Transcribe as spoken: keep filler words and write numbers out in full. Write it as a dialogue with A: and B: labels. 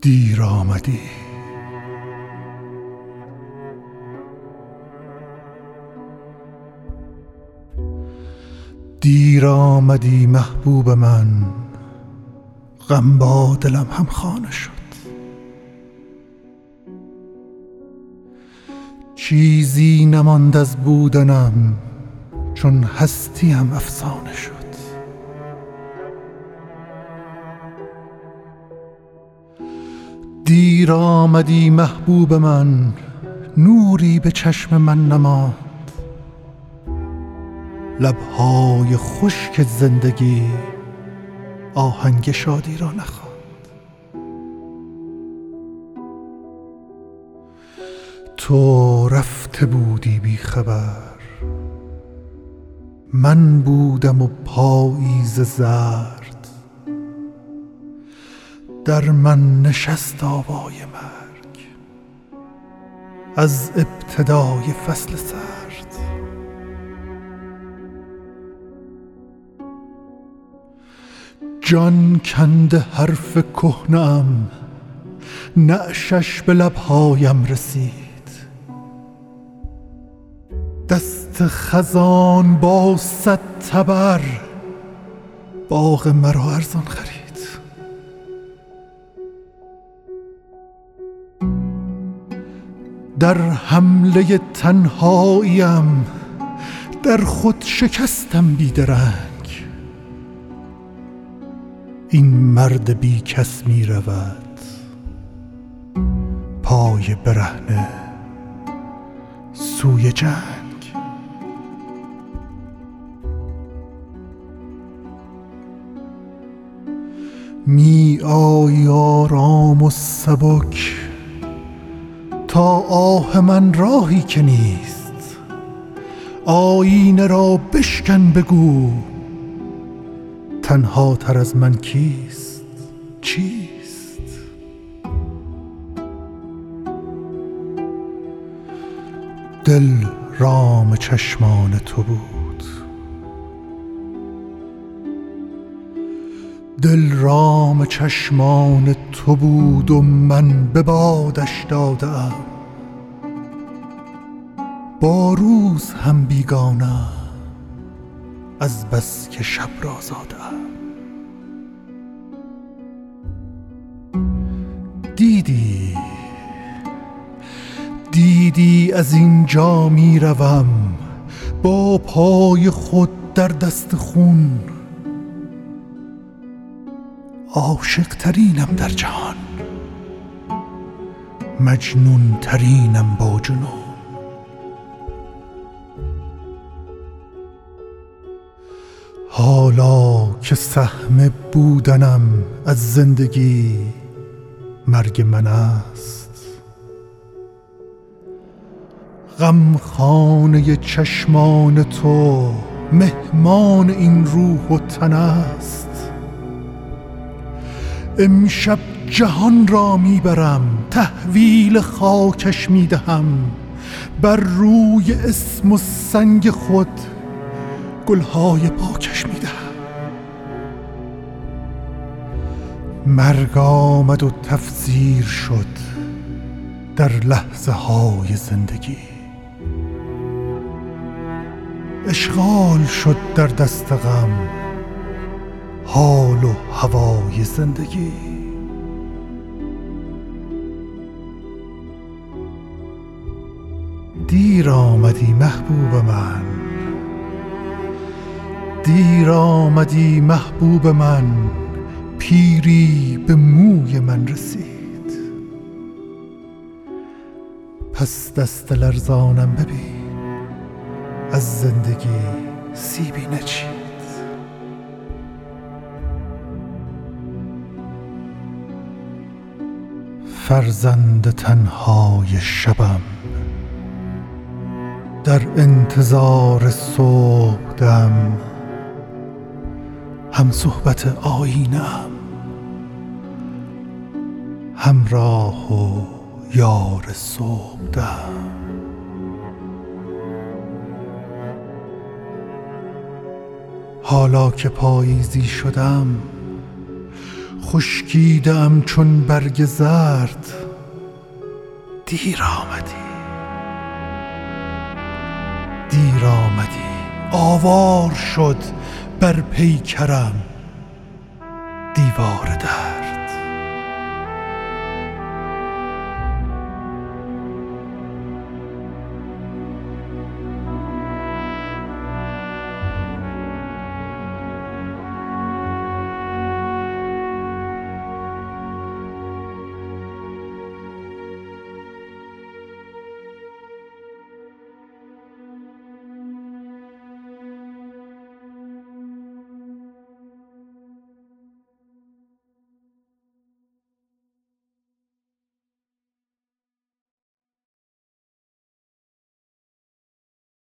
A: دیر آمدی. دیر آمدی محبوب من، غم با دلم هم خانه شد. چیزی نماند از بودنم، چون هستیم افسانه شد. دیر آمدی محبوب من، نوری به چشم من نماند. لبهای خشک زندگی آهنگ شادی را نخواند. تو رفته بودی بی خبر، من بودم و پاییز زرد. در من نشست آوای مرگ از ابتدای فصل سرد. جان کنده حرف کهنه‌ام، نعشش به لبهایم رسید. دست خزان با صد تبر باغ مرا ارزان خرید. در حمله تنهاییم در خود شکستم بیدرنگ. این مرد بی کس می رود پای برهنه سوی جنگ. می آیی آرام و سبک تا آه من راهی که نیست. آینه را بشکن بگو تنها تر از من کیست چیست. دل رام چشمان تو بود، دل رام چشمان تو بود و من به بادش دادم. با روز هم بیگانه از بس که شب را زادم. دیدی دیدی از اینجا می روم با پای خود در دست خون. عاشق ترینم در جهان، مجنون ترینم با جنون. حالا که سهم بودنم از زندگی مرگ من است، غم خانه چشمان تو مهمان این روح و تن است. امشب جهان را میبرم، تحویل خاکش میدهم. بر روی اسم و سنگ خود گلهای پاکش میدهم. مرگ آمد و تفسیر شد در لحظه های زندگی. اشغال شد در دست غم حال و هوای زندگی. دیر آمدی محبوب من، دیر آمدی محبوب من. پیری به موی من رسید، پس دست لرزانم ببین از زندگی سیبی نچید. فرزند تنهای شبم در انتظار صبحدم، هم صحبت آینه‌ام همراه و یار صبحدم. حالا که پاییزی شدم خشکیده‌ام چون برگ زرد، دیر آمدی دیر آمدی آوار شد بر پیکرم دیوار درد.